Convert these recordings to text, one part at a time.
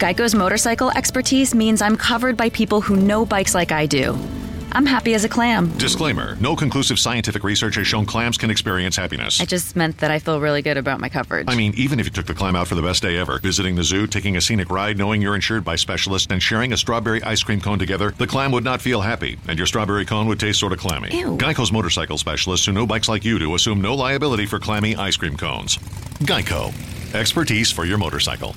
Geico's motorcycle expertise means I'm covered by people who know bikes like I do. I'm happy as a clam. Disclaimer. No conclusive scientific research has shown clams can experience happiness. I just meant that I feel really good about my coverage. I mean, even if you took the clam out for the best day ever, visiting the zoo, taking a scenic ride, knowing you're insured by specialists, and sharing a strawberry ice cream cone together, the clam would not feel happy, and your strawberry cone would taste sort of clammy. Ew. Geico's motorcycle specialists who know bikes like you do assume no liability for clammy ice cream cones. Geico. Expertise for your motorcycle.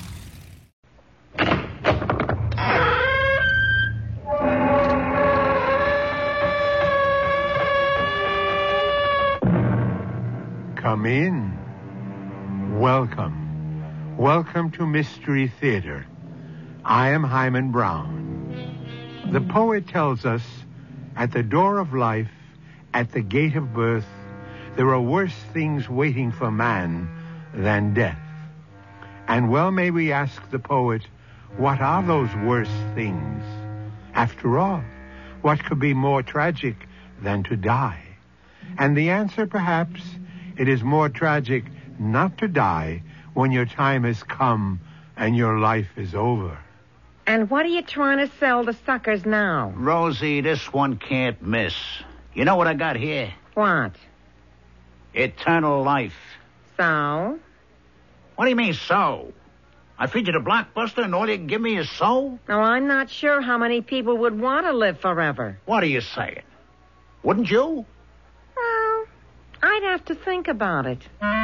Come in. Welcome. Welcome to Mystery Theater. I am Hyman Brown. The poet tells us, at the door of life, at the gate of birth, there are worse things waiting for man than death. And well may we ask the poet, what are those worse things? After all, what could be more tragic than to die? And the answer, perhaps, it is more tragic not to die when your time has come and your life is over. And what are you trying to sell the suckers now? Rosie, this one can't miss. You know what I got here? What? Eternal life. So? What do you mean, so? I feed you the Blockbuster and all you can give me is so? Now, I'm not sure how many people would want to live forever. What are you saying? Wouldn't you? Well, I'd have to think about it.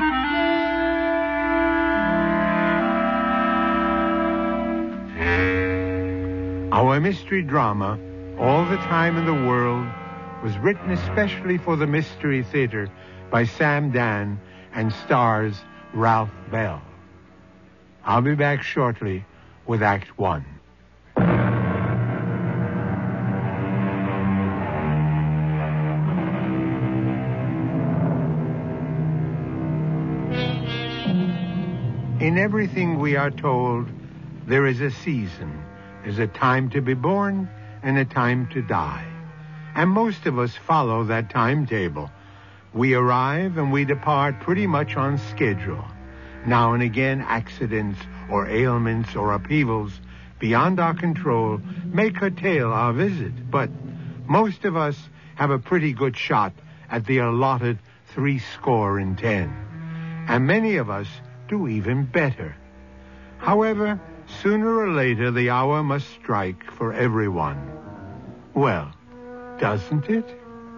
Our mystery drama, All the Time in the World, was written especially for the Mystery Theater by Sam Dan and stars Ralph Bell. I'll be back shortly with Act One. In everything we are told, there is a season. There's a time to be born and a time to die. And most of us follow that timetable. We arrive and we depart pretty much on schedule. Now and again, accidents or ailments or upheavals beyond our control may curtail our visit. But most of us have a pretty good shot at the allotted 70. And many of us do even better. However, sooner or later, the hour must strike for everyone. Well, doesn't it?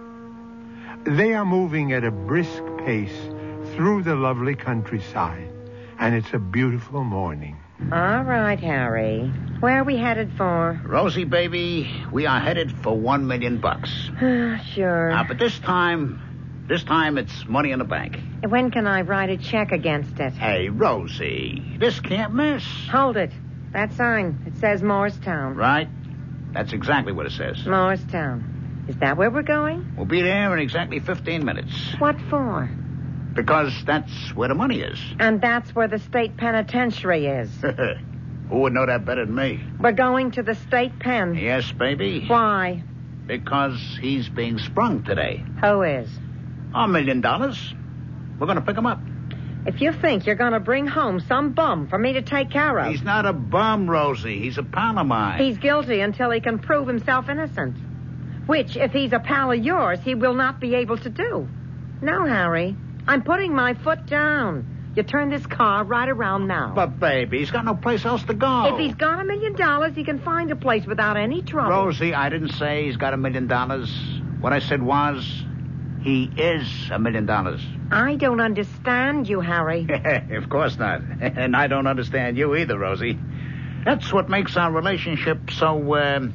They are moving at a brisk pace through the lovely countryside, and it's a beautiful morning. All right, Harry. Where are we headed for? Rosie, baby, we are headed for $1 million. Sure. But this time it's money in the bank. When can I write a check against it? Hey, Rosie, this can't miss. Hold it. That sign. It says Morristown. Right? That's exactly what it says. Morristown. Is that where we're going? We'll be there in exactly 15 minutes. What for? Because that's where the money is. And that's where the state penitentiary is. Who would know that better than me? We're going to the state pen. Yes, baby. Why? Because he's being sprung today. Who is? $1 million. We're going to pick him up. If you think you're going to bring home some bum for me to take care of... He's not a bum, Rosie. He's a pal of mine. He's guilty until he can prove himself innocent. Which, if he's a pal of yours, he will not be able to do. No, Harry. I'm putting my foot down. You turn this car right around now. But, baby, he's got no place else to go. If he's got $1 million, he can find a place without any trouble. Rosie, I didn't say he's got $1 million. What I said was, he is $1 million. I don't understand you, Harry. Of course not. And I don't understand you either, Rosie. That's what makes our relationship so, what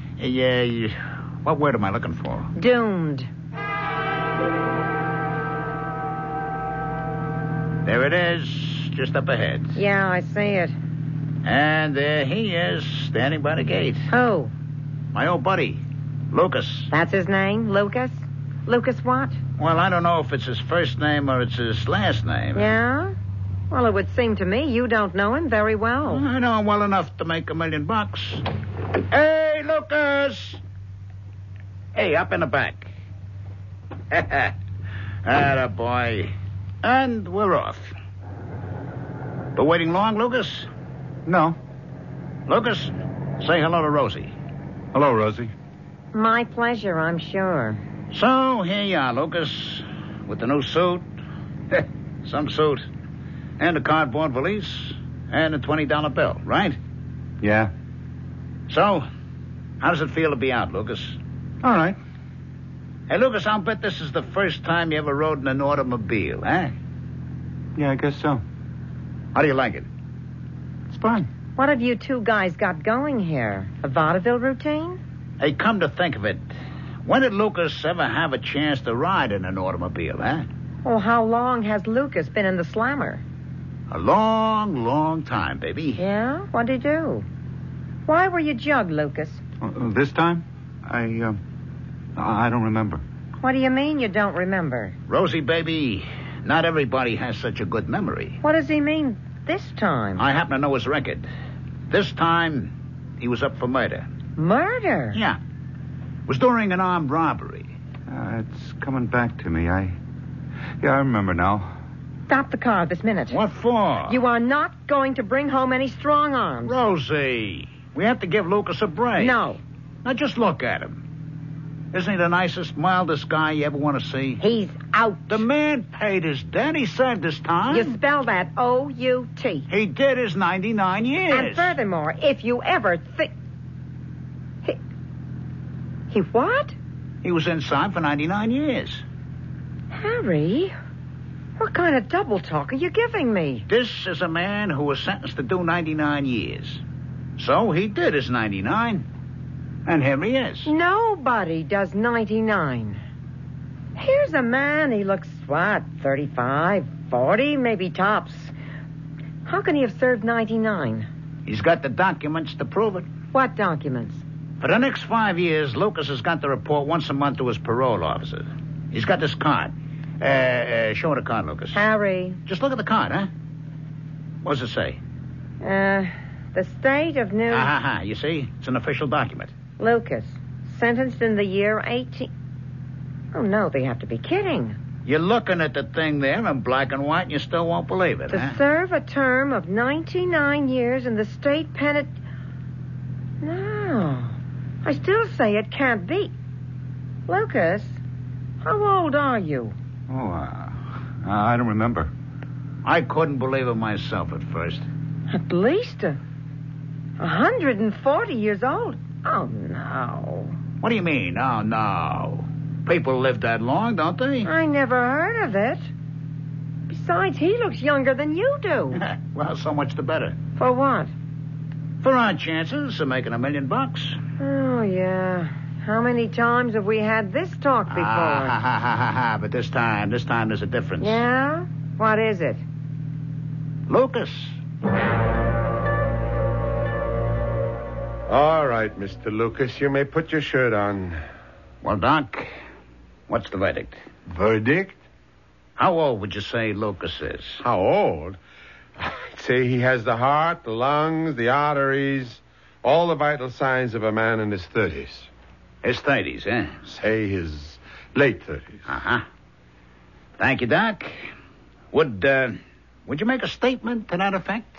word am I looking for? Doomed. There it is, just up ahead. Yeah, I see it. And there he is, standing by the gate. Who? My old buddy, Lucas. That's his name, Lucas? Lucas what? Well, I don't know if it's his first name or it's his last name. Yeah? Well, it would seem to me you don't know him very well. I know him well enough to make $1 million. Hey, Lucas! Hey, up in the back. Atta boy. And we're off. Been waiting long, Lucas? No. Lucas, say hello to Rosie. Hello, Rosie. My pleasure, I'm sure. So, here you are, Lucas, with the new suit. Some suit. And a cardboard valise. And a $20 bill, right? Yeah. So, how does it feel to be out, Lucas? All right. Hey, Lucas, I'll bet this is the first time you ever rode in an automobile, huh? Yeah, I guess so. How do you like it? It's fine. What have you two guys got going here? A vaudeville routine? Hey, come to think of it, when did Lucas ever have a chance to ride in an automobile, huh? Oh, how long has Lucas been in the slammer? A long, long time, baby. Yeah? What'd he do? Why were you jugged, Lucas? This time? I don't remember. What do you mean you don't remember? Rosie, baby, not everybody has such a good memory. What does he mean this time? I happen to know his record. This time, he was up for murder. Murder? Yeah. It was during an armed robbery. It's coming back to me. I remember now. Stop the car this minute. What for? You are not going to bring home any strong arms. Rosie, we have to give Lucas a break. No. Now just look at him. Isn't he the nicest, mildest guy you ever want to see? He's out. The man paid his debt. He served his time. You spell that O-U-T. He did his 99 years. And furthermore, if you ever think... He what? He was inside for 99 years. Harry, what kind of double talk are you giving me? This is a man who was sentenced to do 99 years. So he did his 99. And here he is. Nobody does 99. Here's a man, he looks, 35, 40, maybe tops. How can he have served 99? He's got the documents to prove it. What documents? For the next 5 years, Lucas has got to report once a month to his parole officer. He's got this card. Show the card, Lucas. Harry. Just look at the card, huh? What does it say? The state of New... You see? It's an official document. Lucas, sentenced in the year 18... Oh, no, they have to be kidding. You're looking at the thing there in black and white, and you still won't believe it, To serve a term of 99 years in the state penitentiary... No. I still say it can't be. Lucas, how old are you? Oh, I don't remember. I couldn't believe it myself at first. At least 140 years old. Oh, no. What do you mean? Oh, no. People live that long, don't they? I never heard of it. Besides, he looks younger than you do. Well, so much the better. For what? For our chances of making $1 million. Oh, yeah. How many times have we had this talk before? But this time there's a difference. Yeah? What is it? Lucas. All right, Mr. Lucas, you may put your shirt on. Well, Doc, what's the verdict? Verdict? How old would you say Lucas is? How old? I'd say he has the heart, the lungs, the arteries, all the vital signs of a man in his 30s. His 30s, eh? Say his late 30s. Thank you, Doc. Would you make a statement to that effect?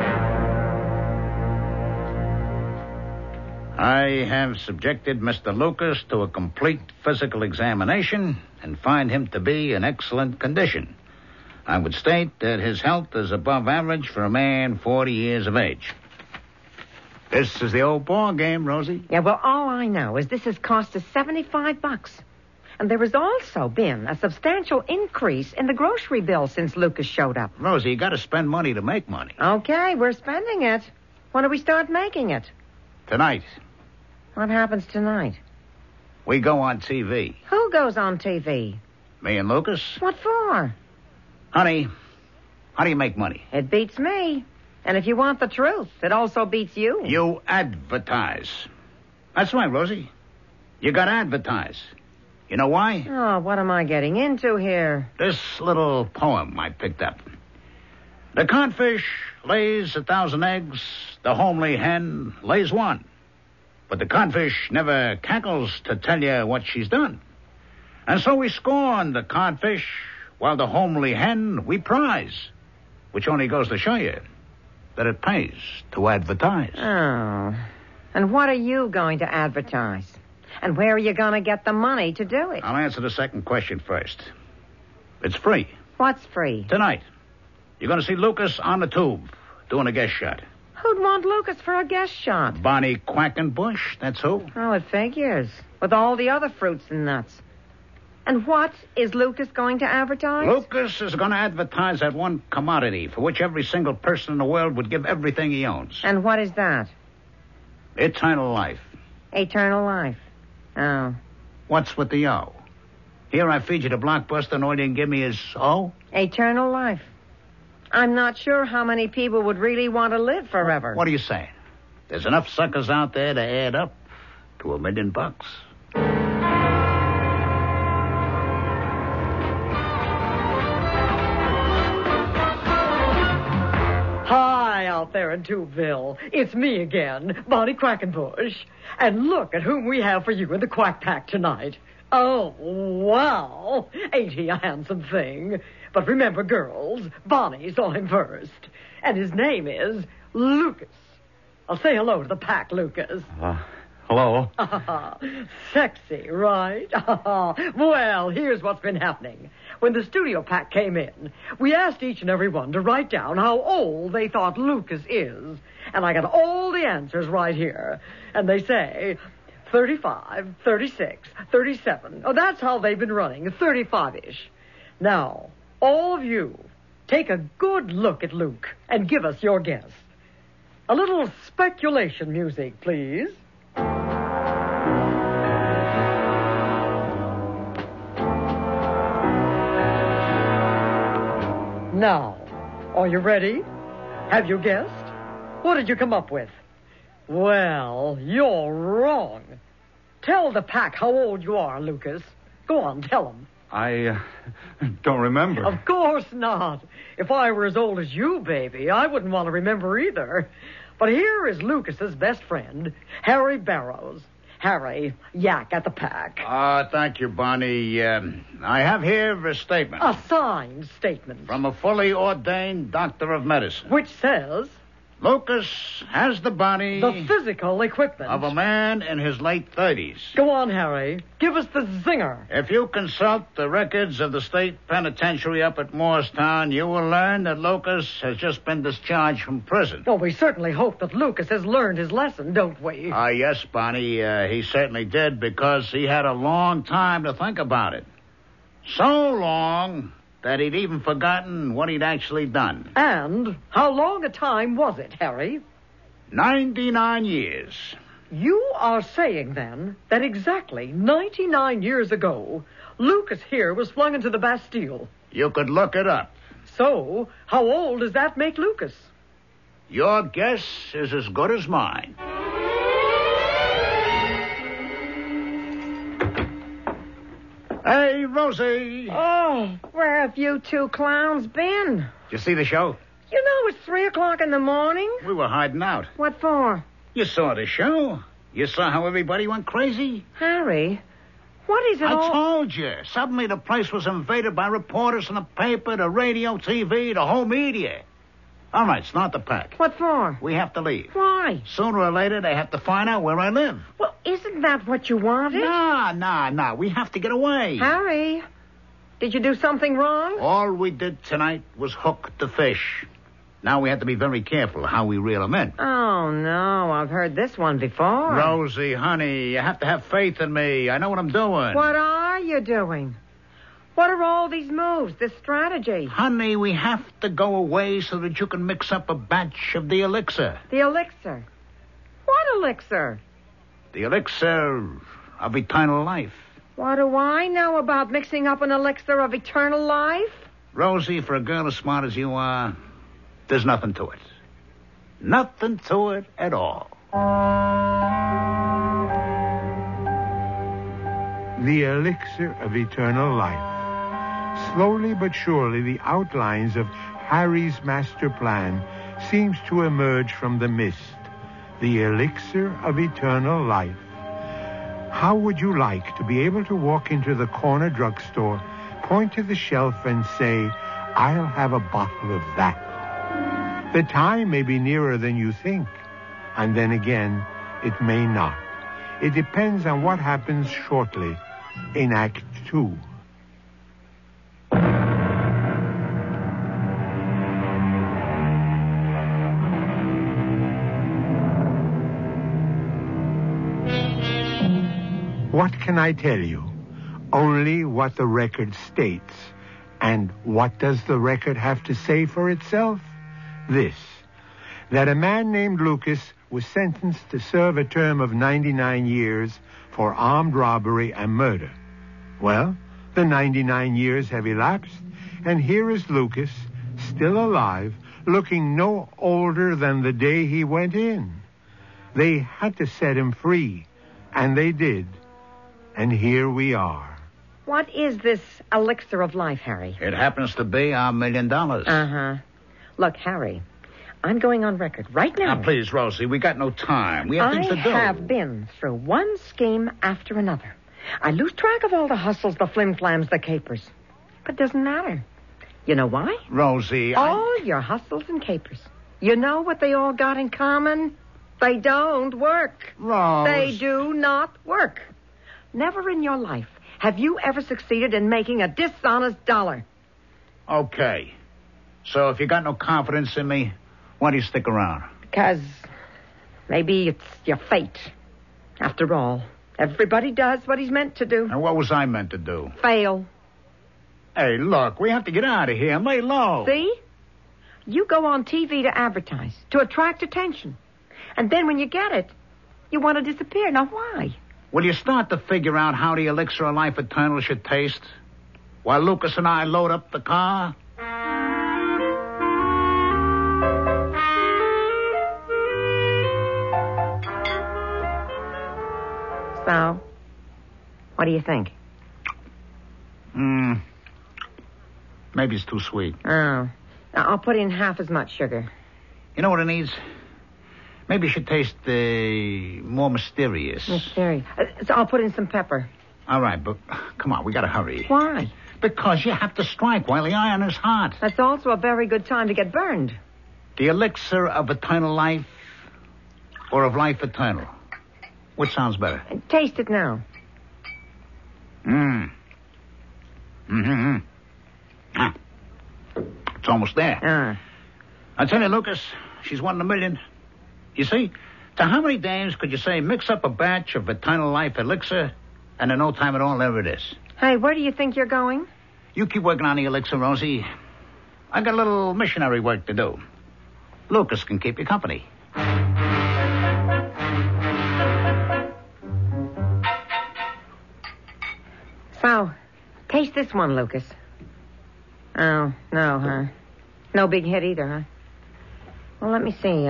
I have subjected Mr. Lucas to a complete physical examination and find him to be in excellent condition. I would state that his health is above average for a man 40 years of age. This is the old ball game, Rosie. Yeah, well, all I know is this has cost us $75. And there has also been a substantial increase in the grocery bill since Lucas showed up. Rosie, you got to spend money to make money. Okay, we're spending it. When do we start making it? Tonight, What happens tonight? we go on TV. Who goes on TV? Me and Lucas. What for? Honey, how do you make money? It beats me. And if you want the truth, it also beats you. You advertise. That's right, Rosie. You got to advertise. You know why? Oh, what am I getting into here? This little poem I picked up. The codfish lays 1,000 eggs. The homely hen lays 1. But the codfish never cackles to tell you what she's done. And so we scorn the codfish, while the homely hen we prize, which only goes to show you that it pays to advertise. Oh. And what are you going to advertise? And where are you going to get the money to do it? I'll answer the second question first. It's free. What's free? Tonight, you're going to see Lucas on the tube doing a guest shot. Who'd want Lucas for a guest shot? Bonnie Quackenbush, that's who. Oh, it figures. With all the other fruits and nuts. And what is Lucas going to advertise? Lucas is going to advertise that one commodity for which every single person in the world would give everything he owns. And what is that? Eternal life. Eternal life. Oh. What's with the O? Here I feed you the blockbuster and all you can give me is O? Eternal life. I'm not sure how many people would really want to live forever. What are you saying? There's enough suckers out there to add up to $1 million. Hi, out there in Tubeville. It's me again, Bonnie Quackenbush. And look at whom we have for you in the Quack Pack tonight. Oh, wow. Ain't he a handsome thing? But remember, girls, Bonnie saw him first. And his name is Lucas. I'll say hello to the pack, Lucas. Hello. Sexy, right? Well, here's what's been happening. When the studio pack came in, we asked each and every one to write down how old they thought Lucas is. And I got all the answers right here. And they say 35, 36, 37. Oh, that's how they've been running, 35-ish. Now, all of you, take a good look at Luke and give us your guess. A little speculation music, please. Now, are you ready? Have you guessed? What did you come up with? Well, you're wrong. Tell the pack how old you are, Lucas. Go on, tell them. I don't remember. Of course not. If I were as old as you, baby, I wouldn't want to remember either. But here is Lucas's best friend, Harry Barrows. Harry, yak at the pack. Thank you, Bonnie. I have here a statement. A signed statement. From a fully ordained doctor of medicine. Which says... Lucas has the body... the physical equipment... of a man in his late 30s. Go on, Harry. Give us the zinger. If you consult the records of the state penitentiary up at Morristown, you will learn that Lucas has just been discharged from prison. Oh, we certainly hope that Lucas has learned his lesson, don't we? Yes, Bonnie, he certainly did, because he had a long time to think about it. So long that he'd even forgotten what he'd actually done. And how long a time was it, Harry? 99 years. You are saying, then, that exactly 99 years ago, Lucas here was flung into the Bastille. You could look it up. So, how old does that make Lucas? Your guess is as good as mine. Hey, Rosie. Oh, where have you two clowns been? Did you see the show? You know it's 3 o'clock in the morning. We were hiding out. What for? You saw the show. You saw how everybody went crazy. Harry, what is it I all... told you. Suddenly the place was invaded by reporters from the paper, the radio, TV, the whole media. All right, start the pack. What for? We have to leave. Why? Sooner or later, they have to find out where I live. Well, isn't that what you wanted? Nah. We have to get away. Harry, did you do something wrong? All we did tonight was hook the fish. Now we have to be very careful how we reel them in. Oh, no. I've heard this one before. Rosie, honey, you have to have faith in me. I know what I'm doing. What are you doing? What are all these moves, this strategy? Honey, we have to go away so that you can mix up a batch of the elixir. The elixir? What elixir? The elixir of eternal life. What do I know about mixing up an elixir of eternal life? Rosie, for a girl as smart as you are, there's nothing to it. Nothing to it at all. The elixir of eternal life. Slowly but surely, the outlines of Harry's master plan seems to emerge from the mist. The elixir of eternal life. How would you like to be able to walk into the corner drugstore, point to the shelf and say, "I'll have a bottle of that"? The time may be nearer than you think, and then again, it may not. It depends on what happens shortly in Act 2. What can I tell you? Only what the record states. And what does the record have to say for itself? This, that a man named Lucas was sentenced to serve a term of 99 years for armed robbery and murder. Well, the 99 years have elapsed, and here is Lucas, still alive, looking no older than the day he went in. They had to set him free, and they did. And here we are. What is this elixir of life, Harry? It happens to be our $1 million. Uh-huh. Look, Harry, I'm going on record right now. Now, please, Rosie, we got no time. We have things to do. I have been through one scheme after another. I lose track of all the hustles, the flim-flams, the capers. But it doesn't matter. You know why? Rosie, All your hustles and capers. You know what they all got in common? They don't work. Rose. They do not work. Never in your life have you ever succeeded in making a dishonest dollar. Okay. So if you got no confidence in me, why do you stick around? Because maybe it's your fate. After all, everybody does what he's meant to do. And what was I meant to do? Fail. Hey, look, we have to get out of here. Lay low. See? You go on TV to advertise, to attract attention. And then when you get it, you want to disappear. Now, why? Will you start to figure out how the elixir of life eternal should taste? While Lucas and I load up the car? So, what do you think? Maybe it's too sweet. Oh. Now, I'll put in half as much sugar. You know what it needs? Maybe it should taste more mysterious. Mysterious. So I'll put in some pepper. All right, but come on, we gotta hurry. Why? Because you have to strike while the iron is hot. That's also a very good time to get burned. The elixir of eternal life or of life eternal? Which sounds better? Taste it now. It's almost there. I tell you, Lucas, she's one in a million. You see, to how many dames could you say mix up a batch of eternal life elixir, and in no time at all, there it is? Hey, where do you think you're going? You keep working on the elixir, Rosie. I got a little missionary work to do. Lucas can keep you company. So, taste this one, Lucas. Oh, no, huh? No big hit either, huh? Well, let me see.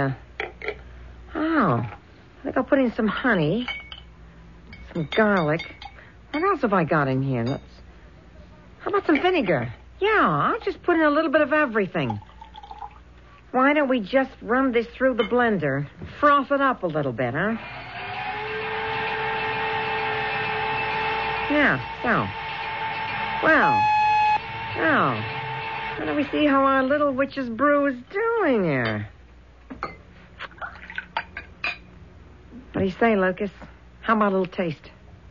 I think I'll put in some honey, some garlic. What else have I got in here? How about some vinegar? Yeah, I'll just put in a little bit of everything. Why don't we just run this through the blender? Froth it up a little bit, huh? Yeah, so. Well, now, how do we see how our little witch's brew is doing here? What do you say, Lucas? How about a little taste?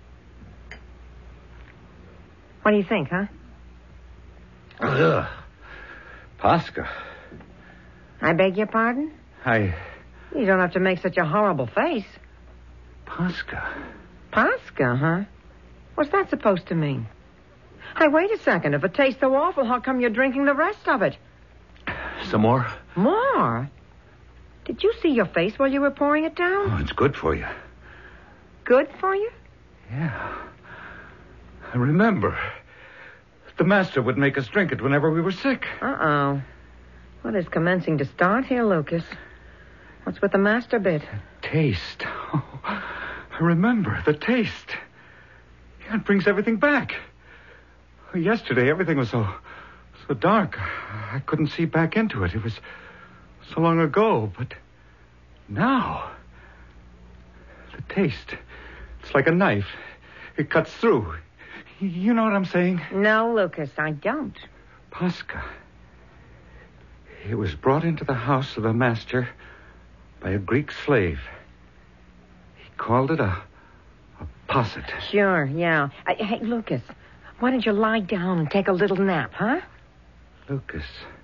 What do you think, huh? Ugh. Pasca. I beg your pardon? You don't have to make such a horrible face. Pasca. Pasca, huh? What's that supposed to mean? Hey, wait a second. If it tastes so awful, how come you're drinking the rest of it? Some more? More? Did you see your face while you were pouring it down? Oh, it's good for you. Good for you? Yeah. I remember. The master would make us drink it whenever we were sick. Uh-oh. What is commencing to start here, Lucas? What's with the master bit? Taste. Oh, I remember the taste. Yeah, it brings everything back. Yesterday, everything was so dark. I couldn't see back into it. It was so long ago, but now, the taste, it's like a knife. It cuts through. You know what I'm saying? No, Lucas, I don't. Pasca, It was brought into the house of the master by a Greek slave. He called it a posset. Sure, yeah. Hey, Lucas, why don't you lie down and take a little nap, huh? Lucas.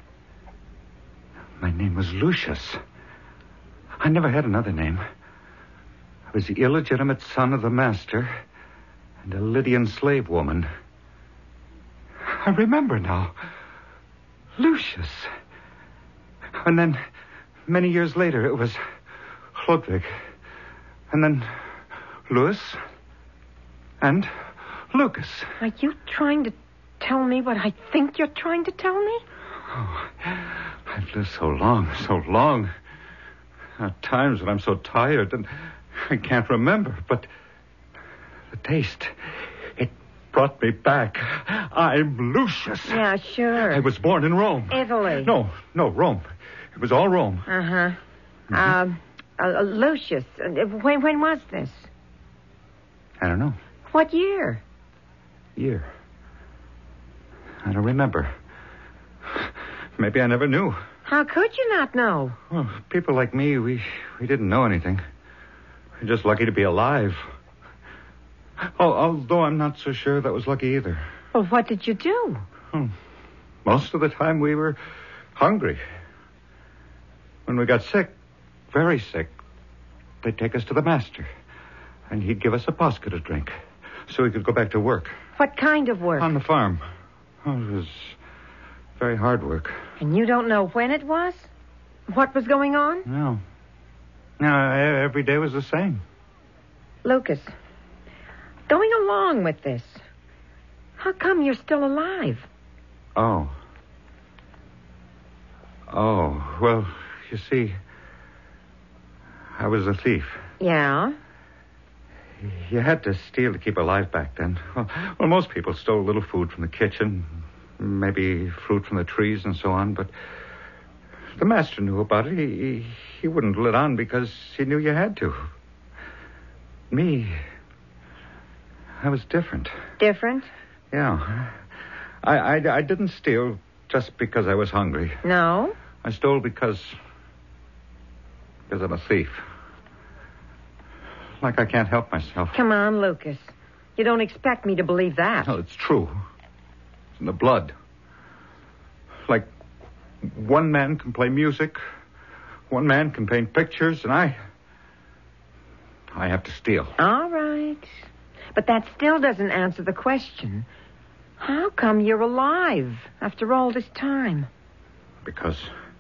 My name was Lucius. I never had another name. I was the illegitimate son of the master and a Lydian slave woman. I remember now. Lucius. And then, many years later, it was Ludwig. And then Louis. And Lucas. Are you trying to tell me what I think you're trying to tell me? Oh, I've lived so long. At times when I'm so tired and I can't remember, but the taste, it brought me back. I'm Lucius. Yeah, sure. I was born in Rome. Italy. No, Rome. It was all Rome. Uh-huh. Mm-hmm. Lucius, when was this? I don't know. What year? Year. I don't remember. Maybe I never knew. How could you not know? Well, people like me, we didn't know anything. We're just lucky to be alive. Although I'm not so sure that was lucky either. Well, what did you do? Most of the time we were hungry. When we got sick, very sick, they'd take us to the master. And he'd give us a posca to drink so we could go back to work. What kind of work? On the farm. Oh, it was very hard work. And you don't know when it was? What was going on? No. Every day was the same. Lucas, going along with this, how come you're still alive? Oh, well, you see, I was a thief. Yeah? You had to steal to keep alive back then. Well, most people stole a little food from the kitchen, maybe fruit from the trees and so on, but the master knew about it. He wouldn't let on because he knew you had to. Me, I was different. Different? Yeah. I didn't steal just because I was hungry. No? I stole because I'm a thief. Like I can't help myself. Come on, Lucas. You don't expect me to believe that. No, it's true. It's in the blood. Like one man can play music, one man can paint pictures, and I have to steal. All right. But that still doesn't answer the question. How come you're alive after all this time? Because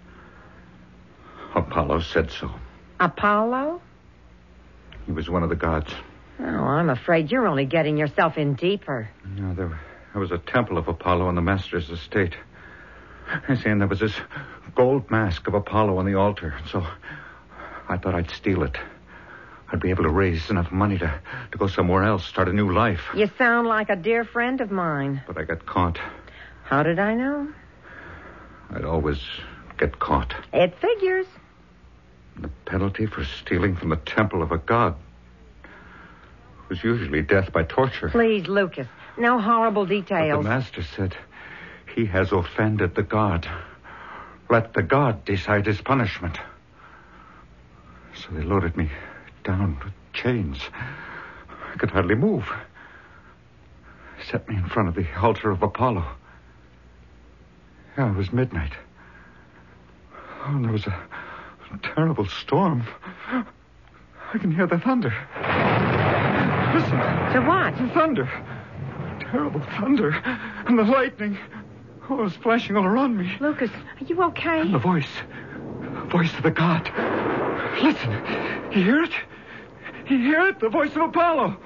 Apollo said so. Apollo? He was one of the gods. Oh, I'm afraid you're only getting yourself in deeper. No, there was a temple of Apollo on the master's estate. And there was this gold mask of Apollo on the altar. So I thought I'd steal it. I'd be able to raise enough money to go somewhere else, start a new life. You sound like a dear friend of mine. But I got caught. How did I know? I'd always get caught. It figures. The penalty for stealing from the temple of a god was usually death by torture. Please, Lucas, no horrible details. But the master said he has offended the god. Let the god decide his punishment. So they loaded me down with chains. I could hardly move. Set me in front of the altar of Apollo. Yeah, it was midnight. Oh, and there was a terrible storm. I can hear the thunder. Listen. To what? The thunder. Terrible thunder. And the lightning. Oh, it was flashing all around me. Lucas, are you okay? And the voice. Voice of the god. Listen. You hear it? You hear it? The voice of Apollo.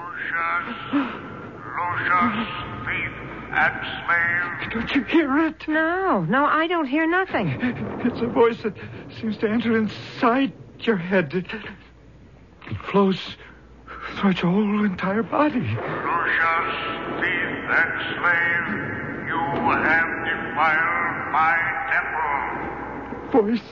Lucius, thief and slave. Don't you hear it? No, I don't hear nothing. It's a voice that seems to enter inside your head. It flows throughout your whole entire body. Lucius, thief and slave, you have defiled my temple. Voice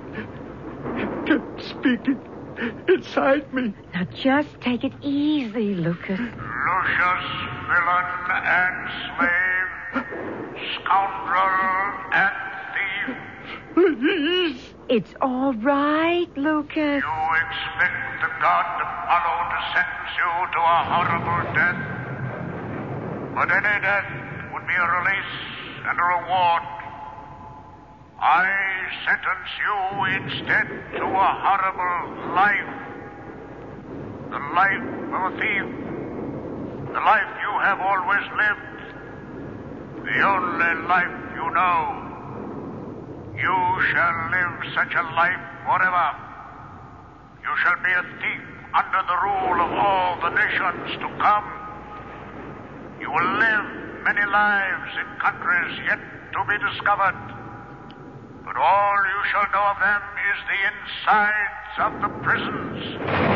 kept speaking inside me. Now just take it easy, Lucas. Lucius, villain and slave, scoundrel and thief, Please. It's all right, Lucas. You expect the god Apollo to sentence you to a horrible death? But any death would be a release and a reward. I sentence you instead to a horrible life. The life of a thief. The life you have always lived. The only life you know. You shall live such a life forever. You shall be a thief under the rule of all the nations to come. You will live many lives in countries yet to be discovered. But all you shall know of them is the insides of the prisons.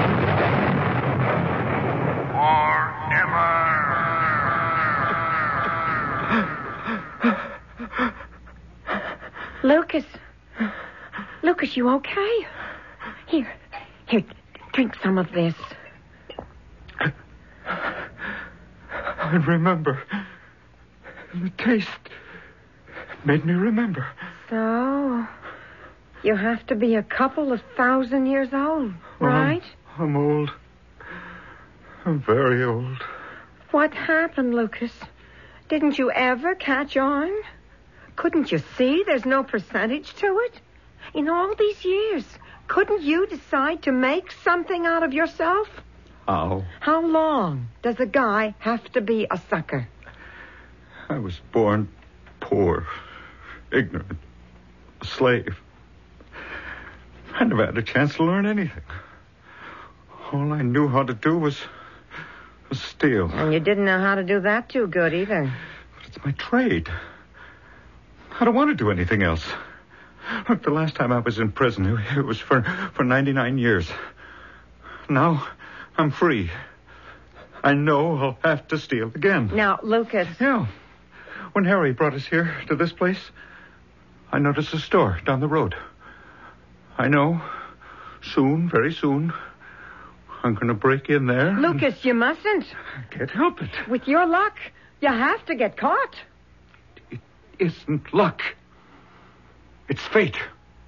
Forever. Lucas, you okay? Here, drink some of this. I remember. The taste made me remember. So, you have to be a couple of 1,000 years old, right? I'm old. I'm very old. What happened, Lucas? Didn't you ever catch on? Couldn't you see there's no percentage to it? In all these years, couldn't you decide to make something out of yourself? How? How long does a guy have to be a sucker? I was born poor, ignorant, a slave. I never had a chance to learn anything. All I knew how to do was steal. And you didn't know how to do that too good either. But it's my trade. I don't want to do anything else. Look, the last time I was in prison, it was for 99 years. Now, I'm free. I know I'll have to steal again. Now, Lucas. Yeah. When Harry brought us here to this place, I noticed a store down the road. I know. Soon, very soon, I'm going to break in there. Lucas, you mustn't. I can't help it. With your luck, you have to get caught. It isn't luck. It's fate.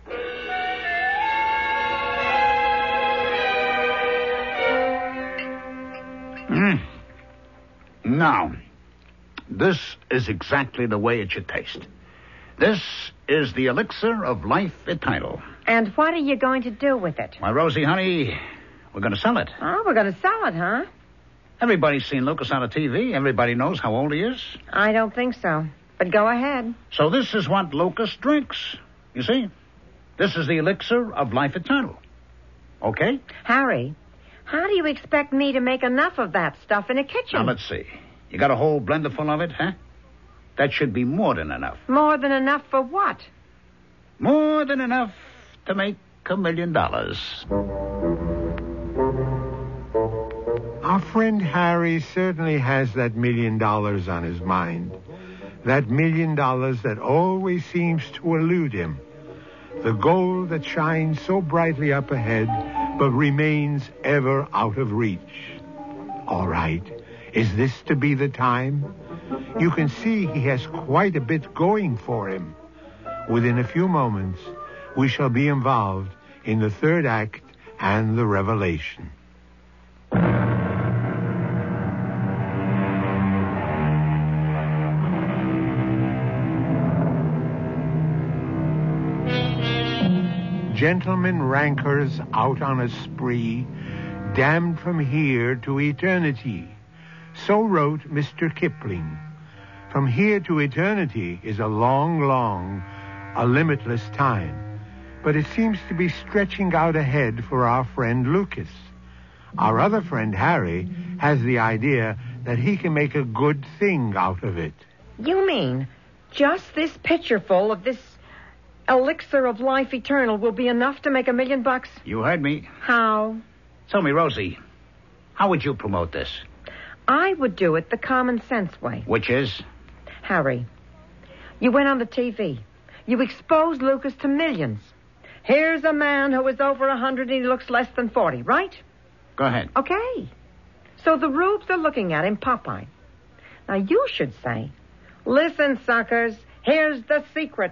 Now, this is exactly the way it should taste. This is the elixir of life eternal. And what are you going to do with it? Why, Rosie, honey, we're going to sell it. Oh, we're going to sell it, huh? Everybody's seen Lucas on the TV. Everybody knows how old he is. I don't think so. But go ahead. So this is what Lucas drinks. You see? This is the elixir of life eternal. Okay? Harry, how do you expect me to make enough of that stuff in a kitchen? Now, let's see. You got a whole blender full of it, huh? That should be more than enough. More than enough for what? More than enough to make $1 million. Our friend Harry certainly has that $1 million on his mind. That $1 million that always seems to elude him. The goal that shines so brightly up ahead, but remains ever out of reach. All right. Is this to be the time? You can see he has quite a bit going for him. Within a few moments, we shall be involved in the third act and the revelation. Gentlemen rankers out on a spree, damned from here to eternity. So wrote Mr. Kipling. From here to eternity is a long, a limitless time. But it seems to be stretching out ahead for our friend Lucas. Our other friend Harry has the idea that he can make a good thing out of it. You mean just this pitcherful of this elixir of life eternal will be enough to make $1 million? You heard me. How? Tell me, Rosie, how would you promote this? I would do it the common sense way. Which is? Harry, you went on the TV. You exposed Lucas to millions. Here's a man who is over 100 and he looks less than 40, right? Go ahead. Okay. So the rubes are looking at him Popeye. Now you should say, listen, suckers, here's the secret.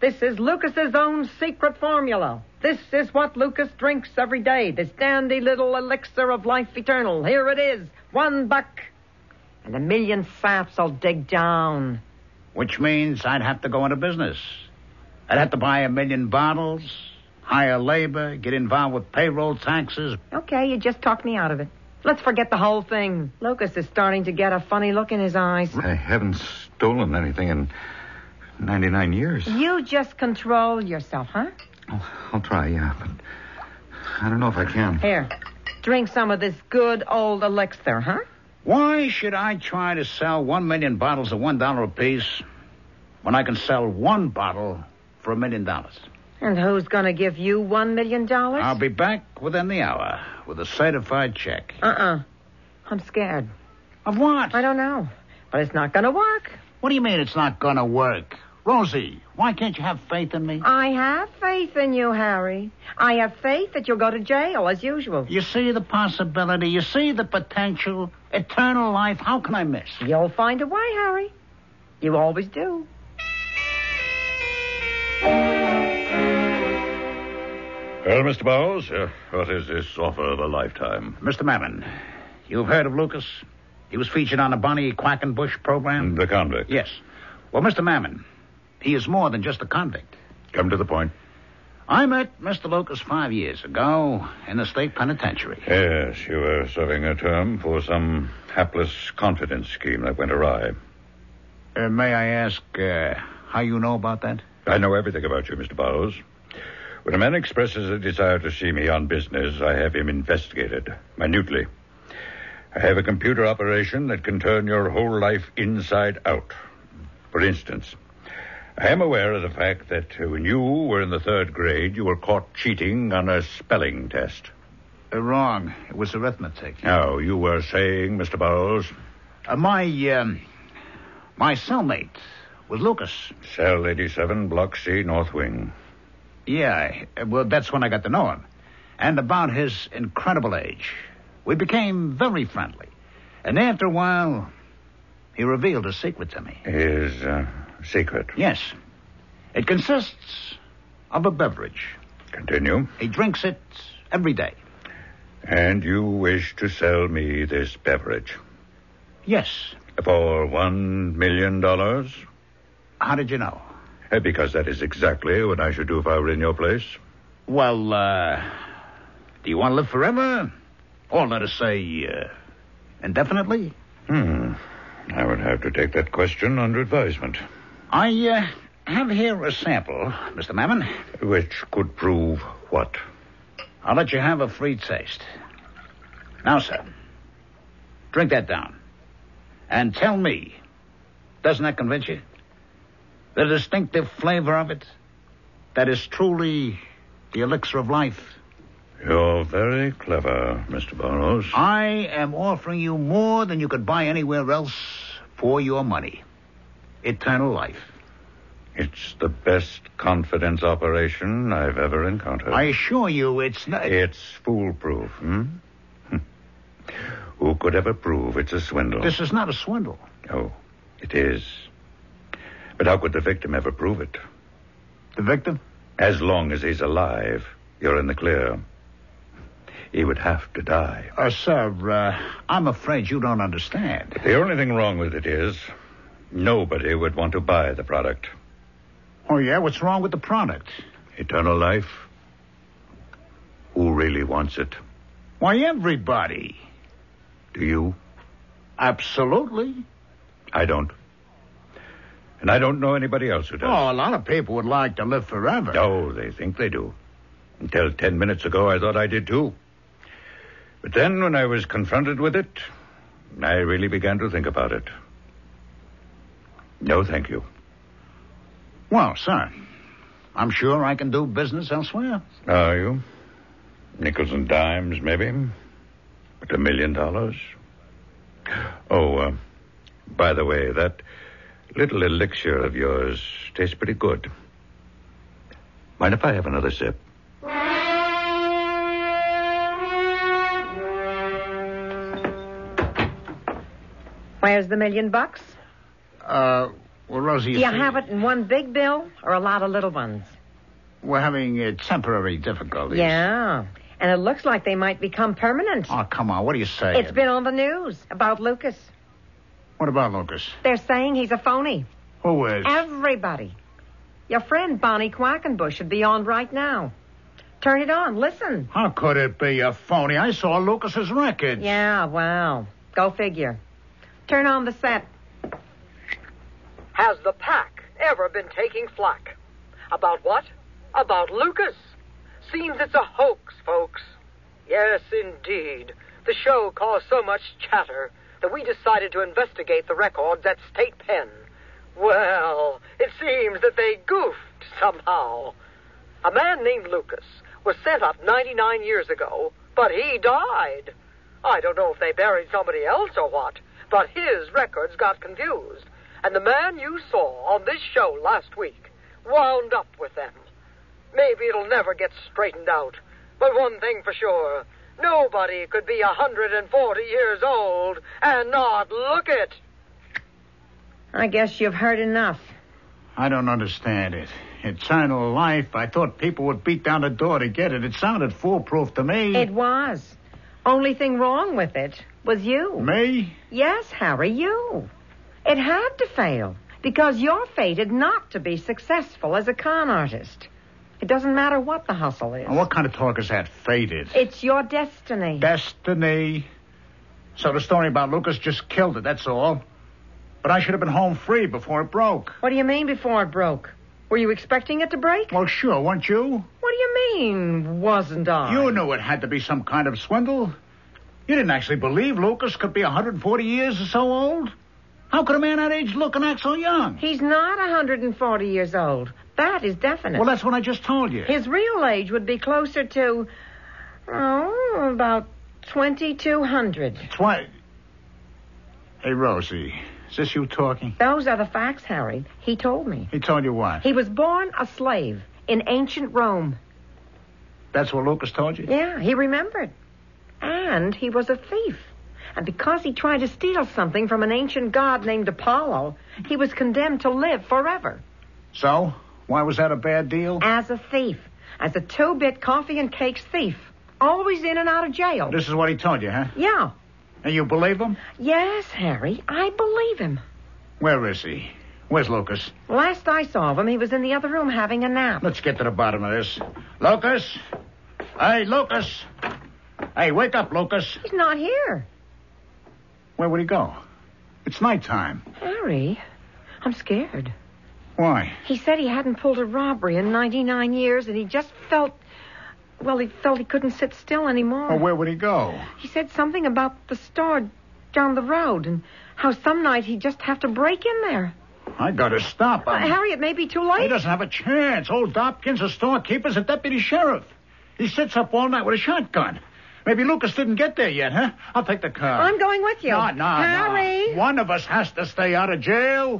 This is Lucas's own secret formula. This is what Lucas drinks every day. This dandy little elixir of life eternal. Here it is. $1. And 1,000,000 saps will dig down. Which means I'd have to go into business. I'd have to buy 1,000,000 bottles, hire labor, get involved with payroll taxes. Okay, you just talked me out of it. Let's forget the whole thing. Lucas is starting to get a funny look in his eyes. I haven't stolen anything in 99 years. You just control yourself, huh? I'll try, yeah, but I don't know if I can. Here, drink some of this good old elixir, huh? Why should I try to sell 1,000,000 bottles at $1 apiece when I can sell one bottle for $1 million? And who's going to give you $1 million? I'll be back within the hour with a certified check. I'm scared. Of what? I don't know. But it's not going to work. What do you mean it's not going to work? Rosie, why can't you have faith in me? I have faith in you, Harry. I have faith that you'll go to jail, as usual. You see the possibility. You see the potential. Eternal life. How can I miss? You'll find a way, Harry. You always do. Well, Mr. Bowles, what is this offer of a lifetime? Mr. Mammon, you've heard of Lucas? He was featured on the Bonnie Quackenbush program? The convict? Yes. Well, Mr. Mammon, he is more than just a convict. Come to the point. I met Mr. Lucas 5 years ago in the state penitentiary. Yes, you were serving a term for some hapless confidence scheme that went awry. May I ask how you know about that? I know everything about you, Mr. Bowles. When a man expresses a desire to see me on business, I have him investigated minutely. I have a computer operation that can turn your whole life inside out. For instance, I am aware of the fact that when you were in the 3rd grade, you were caught cheating on a spelling test. Wrong. It was arithmetic. Now, you were saying, Mr. Bowles? My cellmate was Lucas. Cell 87, Block C, North Wing. Yeah, well, that's when I got to know him. And about his incredible age. We became very friendly. And after a while, he revealed a secret to me. His secret? Yes. It consists of a beverage. Continue. He drinks it every day. And you wish to sell me this beverage? Yes. For $1 million? How did you know? Because that is exactly what I should do if I were in your place. Well, do you want to live forever? Or let us say, indefinitely? I would have to take that question under advisement. I have here a sample, Mr. Mammon. Which could prove what? I'll let you have a free taste. Now, sir, drink that down. And tell me, doesn't that convince you? The distinctive flavor of it, that is truly the elixir of life. You're very clever, Mr. Burroughs. I am offering you more than you could buy anywhere else for your money. Eternal life. It's the best confidence operation I've ever encountered. I assure you it's not... It's foolproof, Who could ever prove it's a swindle? This is not a swindle. Oh, it is. But how could the victim ever prove it? The victim? As long as he's alive, you're in the clear. He would have to die. Sir, I'm afraid you don't understand. The only thing wrong with it is nobody would want to buy the product. Oh, yeah? What's wrong with the product? Eternal life? Who really wants it? Why, everybody. Do you? Absolutely. I don't. And I don't know anybody else who does. Oh, a lot of people would like to live forever. No, they think they do. Until 10 minutes ago, I thought I did too. But then, when I was confronted with it, I really began to think about it. No, thank you. Well, sir, I'm sure I can do business elsewhere. Are you? Nickels and dimes, maybe? But $1 million? Oh, by the way, that little elixir of yours tastes pretty good. Mind if I have another sip? Where's the $1 million? Well, Well, Rosie, Do you have it in one big bill or a lot of little ones? We're having temporary difficulties. Yeah. And it looks like they might become permanent. Oh, come on. What are you saying? It's been on the news about Lucas. What about Lucas? They're saying he's a phony. Who is? Everybody. Your friend Bonnie Quackenbush should be on right now. Turn it on. Listen. How could it be a phony? I saw Lucas's records. Yeah, well, go figure. Turn on the set. Has the pack ever been taking flack? About what? About Lucas? Seems it's a hoax, folks. Yes, indeed. The show caused so much chatter that we decided to investigate the records at State Pen. Well, it seems that they goofed somehow. A man named Lucas was sent up 99 years ago, but he died. I don't know if they buried somebody else or what, but his records got confused, and the man you saw on this show last week wound up with them. Maybe it'll never get straightened out, but one thing for sure, nobody could be 140 years old and not look it. I guess you've heard enough. I don't understand it. Eternal life. I thought people would beat down the door to get it. It sounded foolproof to me. It was. Only thing wrong with it was you. Me? Yes, Harry, you. It had to fail because you're fated not to be successful as a con artist. It doesn't matter what the hustle is. What kind of talk is that, fated? It's your destiny. Destiny? So the story about Lucas just killed it, that's all. But I should have been home free before it broke. What do you mean before it broke? Were you expecting it to break? Well, sure, weren't you? What do you mean, wasn't I? You knew it had to be some kind of swindle. You didn't actually believe Lucas could be 140 years or so old? How could a man that age look and act so young? He's not 140 years old. That is definite. Well, that's what I just told you. His real age would be closer to, about 2,200. Hey, Rosie, is this you talking? Those are the facts, Harry. He told me. He told you what? He was born a slave in ancient Rome. That's what Lucas told you? Yeah, he remembered. And he was a thief. And because he tried to steal something from an ancient god named Apollo, he was condemned to live forever. So? Why was that a bad deal? As a thief. As a 2-bit coffee and cakes thief. Always in and out of jail. This is what he told you, huh? Yeah. And you believe him? Yes, Harry, I believe him. Where is he? Where's Lucas? Last I saw of him, he was in the other room having a nap. Let's get to the bottom of this. Lucas? Hey, Lucas! Hey, wake up, Lucas. He's not here. Where would he go? It's nighttime. Harry, I'm scared. Why? He said he hadn't pulled a robbery in 99 years, and he just felt he couldn't sit still anymore. Well, where would he go? He said something about the store down the road, and how some night he'd just have to break in there. I gotta stop him. Harry, it may be too late. He doesn't have a chance. Old Hopkins, a storekeeper's a deputy sheriff. He sits up all night with a shotgun. Maybe Lucas didn't get there yet, huh? I'll take the car. I'm going with you. No. Harry! One of us has to stay out of jail.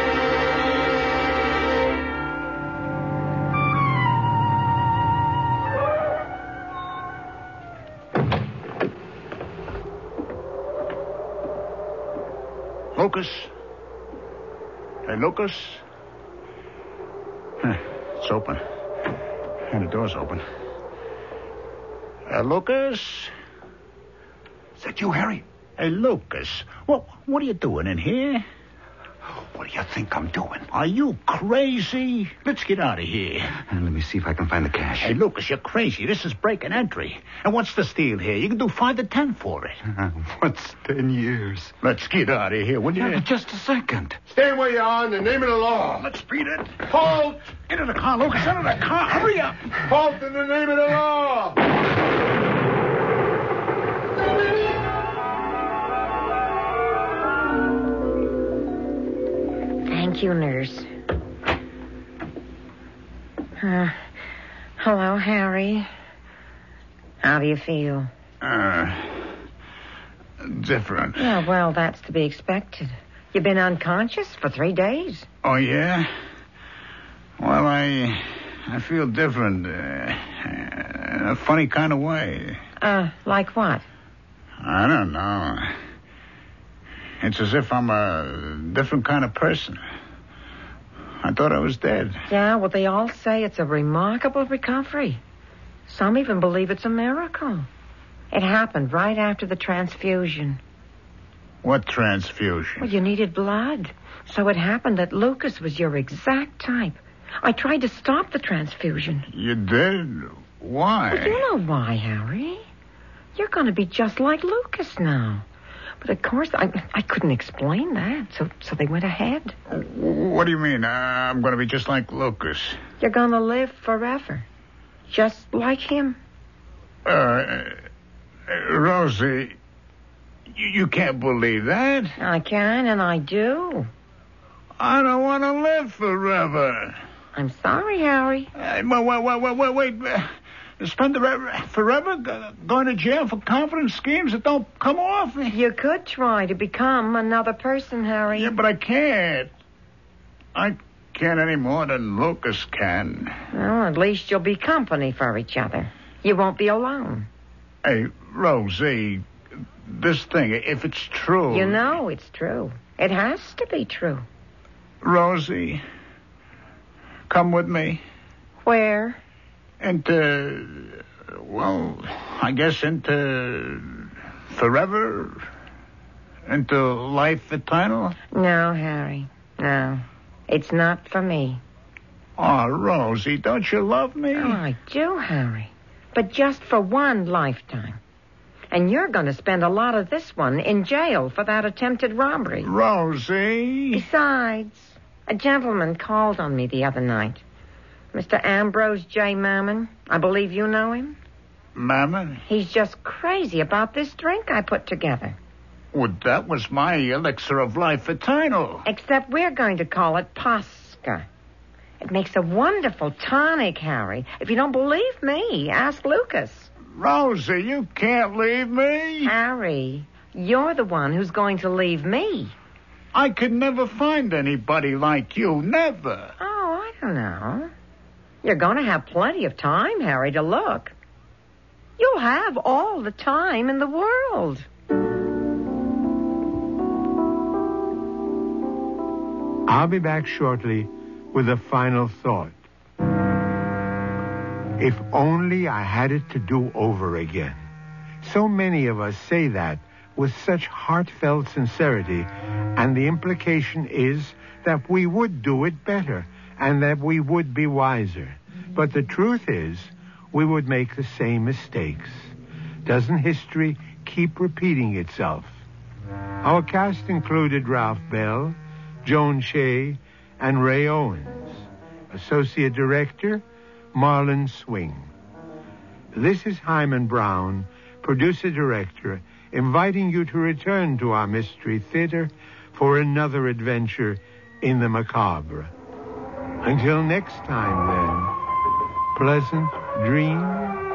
Lucas? Hey, Lucas? It's open. And the door's open. Lucas? Is that you, Harry? Hey, Lucas. What are you doing in here? What do you think I'm doing? Are you crazy? Let's get out of here. Let me see if I can find the cash. Hey, Lucas, you're crazy. This is break and entry. And what's the steal here? You can do 5 to 10 for it. What's 10 years? Let's get out of here, will you? Yeah, just a second. Stay where you are in the name of the law. Let's beat it. Halt! Into the car, Lucas. Into the car. Hurry up. Halt in the name of the law. Thank you, nurse. Hello, Harry. How do you feel? Different. Yeah, well, that's to be expected. You've been unconscious for 3 days. Oh, yeah? Well, I feel different. In a funny kind of way. Like what? I don't know. It's as if I'm a different kind of person. I thought I was dead. Yeah, well, they all say it's a remarkable recovery. Some even believe it's a miracle. It happened right after the transfusion. What transfusion? Well, you needed blood. So it happened that Lucas was your exact type. I tried to stop the transfusion. You did? Why? Well, you know why, Harry. You're going to be just like Lucas now. But, of course, I couldn't explain that, so they went ahead. What do you mean? I'm going to be just like Lucas? You're going to live forever. Just like him. Rosie, you can't believe that. I can, and I do. I don't want to live forever. I'm sorry, Harry. Wait. Spend forever going to jail for confidence schemes that don't come off? You could try to become another person, Harry. Yeah, but I can't. I can't any more than Lucas can. Well, at least you'll be company for each other. You won't be alone. Hey, Rosie, this thing, if it's true... You know it's true. It has to be true. Rosie, come with me. Where? Into, well, I guess into forever? Into life eternal? No, Harry, no. It's not for me. Oh, Rosie, don't you love me? Oh, I do, Harry. But just for one lifetime. And you're going to spend a lot of this one in jail for that attempted robbery. Rosie! Besides, a gentleman called on me the other night. Mr. Ambrose J. Mammon. I believe you know him. Mammon? He's just crazy about this drink I put together. Well, that was my elixir of life eternal. Except we're going to call it Posca. It makes a wonderful tonic, Harry. If you don't believe me, ask Lucas. Rosie, you can't leave me. Harry, you're the one who's going to leave me. I could never find anybody like you. Never. Oh, I don't know. You're going to have plenty of time, Harry, to look. You'll have all the time in the world. I'll be back shortly with a final thought. If only I had it to do over again. So many of us say that with such heartfelt sincerity, and the implication is that we would do it better and that we would be wiser. But the truth is, we would make the same mistakes. Doesn't history keep repeating itself? Our cast included Ralph Bell, Joan Shea, and Ray Owens. Associate Director, Marlon Swing. This is Hyman Brown, Producer-Director, inviting you to return to our Mystery Theater for another adventure in the macabre. Until next time, then, pleasant dreams.